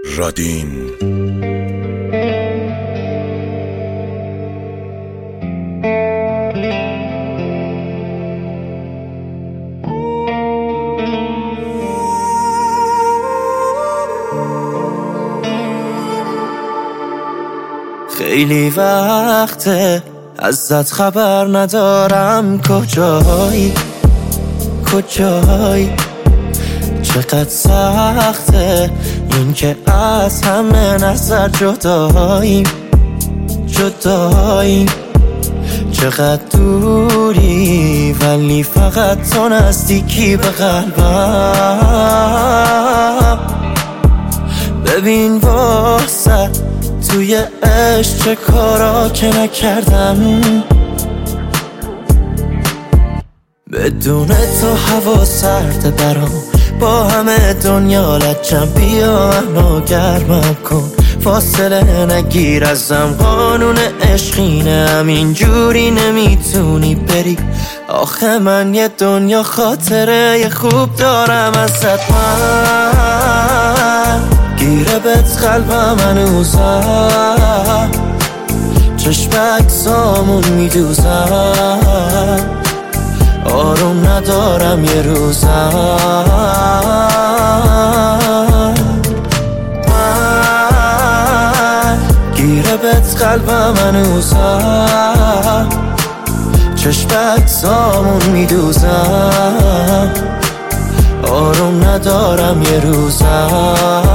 رادین. خیلی وقته ازت خبر ندارم، کجایی چقدر سخته این که از همه نظر جداییم چقدر دوری ولی فقط تو نزدیکی به قلبم. ببین واسه توی عشق چه کارا که نکردم، بدون تو هوا سرده برام، با همه دنیا لجم، بیا منو گرمم کن، فاصله نگیر ازم، قانون عشقینه همینجوری نمیتونی بری. آخه من یه دنیا خاطره خوب دارم ازت، من گیره بهت قلبم هنوزم، چشمک سامون میدوزم، آروم ندارم یه روزم. من گیره بهت قلبم هنوزم، چشمک سامون میدوزم، آروم ندارم یه روزم.